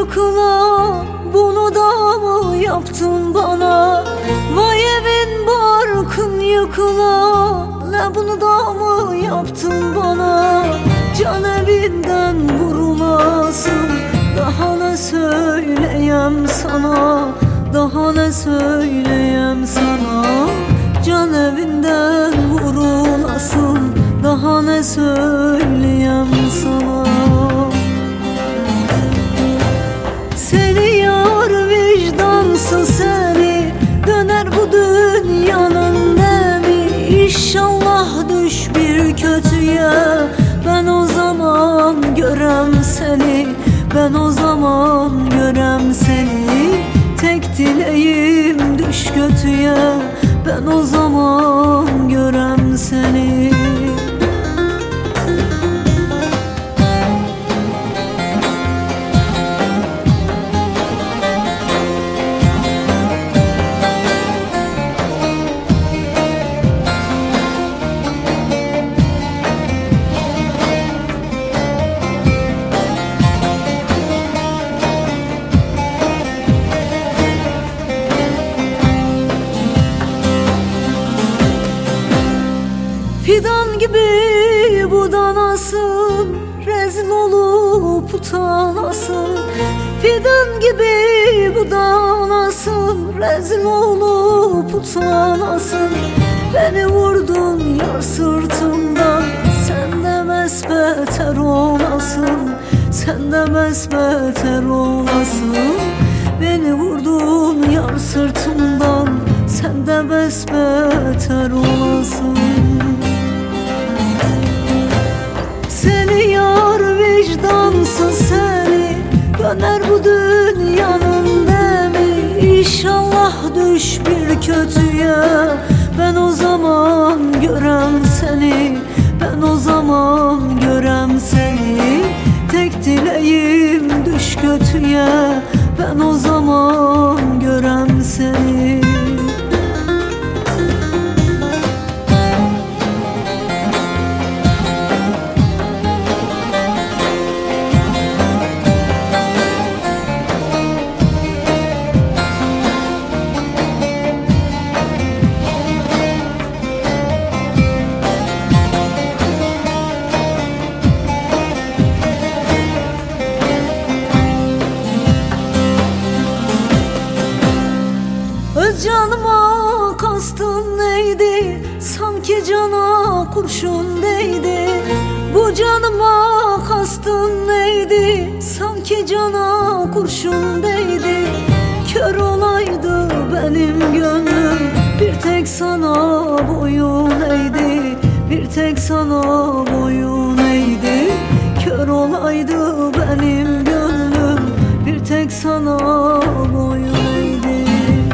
yıkıla, bunu da mı yaptın bana? Vay evin barkın yıkıla, ne bunu da mı yaptın bana? Can evinden vurulasın, daha ne söyleyem sana? Daha ne söyleyem sana? Can evinden vurulasın, daha ne söyleyem sana? Seni yar vicdansız seni, döner bu dünyanın nemi? İnşallah düş bir kötüye, ben o zaman görem seni. Ben o zaman görem seni. Tek dileğim düş kötüye, ben o zaman görem seni. Fidan gibi budanasın, rezil olup utanasın. Fidan gibi budanasın, rezil olup utanasın. Beni vurdun yar sırtımdan, sen de mesbeter olasın. Sen de mesbeter olasın. Beni vurdun yar sırtımdan, sen de mesbeter olasın. Seni yar vicdansız seni, döner bu dünyanın demi? İnşallah düş bir kötüye, ben o zaman görem seni. Ben o zaman görem seni. Tek dileğim düş kötüye, ben o zaman görem seni. Canıma kastın neydi? Sanki cana kurşun değdi. Bu canıma kastın neydi? Sanki cana kurşun değdi. Kör olaydı benim gönlüm, bir tek sana boyun eğdi. Bir tek sana boyun eğdi. Kör olaydı benim gönlüm, bir tek sana boyun eğdi.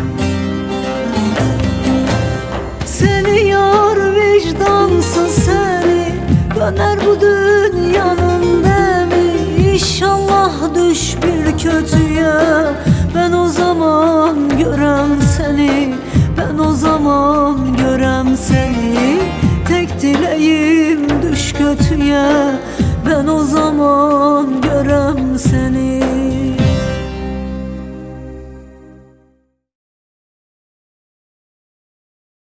Seni yar vicdansız seni, döner bu dünyanın demi? İnşallah düş bir kötüye, ben o zaman görem seni. Ben o zaman görem seni. Tek dileğim düş kötüye, ben o zaman görem seni.